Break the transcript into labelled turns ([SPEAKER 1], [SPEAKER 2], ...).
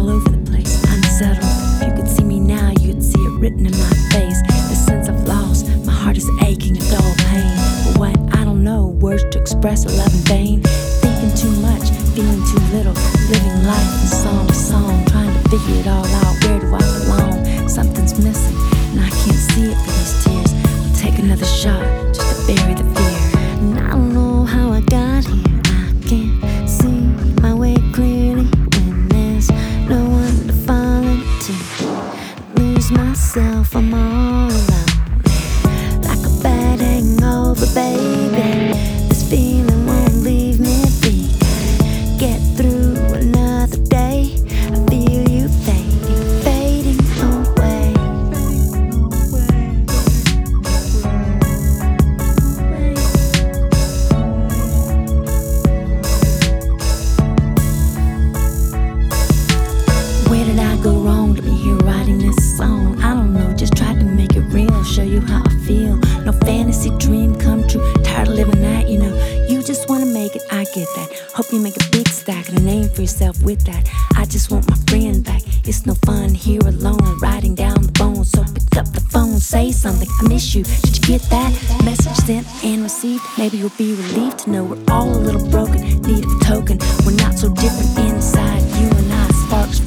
[SPEAKER 1] all over the place, unsettled. If you could see me now, you'd see it written in my face. The sense I've lost, my heart is aching, a dull pain. But what? I don't know, words to express a love in vain. Thinking too much, feeling too little, living life from song to song, trying to figure it all out. Where do I belong? Something's missing, and I can't see it for these tears. I'll take another shot just to bury the fear. And I don't know how I got here. I can't see my way clearly when there's no one to fall into. Lose myself, I'm all alone, like a bad hangover, baby. This feeling won't leave me be. Get through another day. I feel you fading, fading away. Where did I go wrong to be here writing this song? I don't know, just tried to make it real, show you how I feel. No fantasy dream come true, tired of living that, you know. You just wanna make it, I get that. Hope you make a big stack and a name for yourself with that. I just want my friend back. It's no fun here alone, writing down the bones. So pick up the phone, say something, I miss you. Did you get that? Message sent and received. Maybe you'll be relieved to know we're all a little broken, need a token. We're not so different inside, you and I, sparks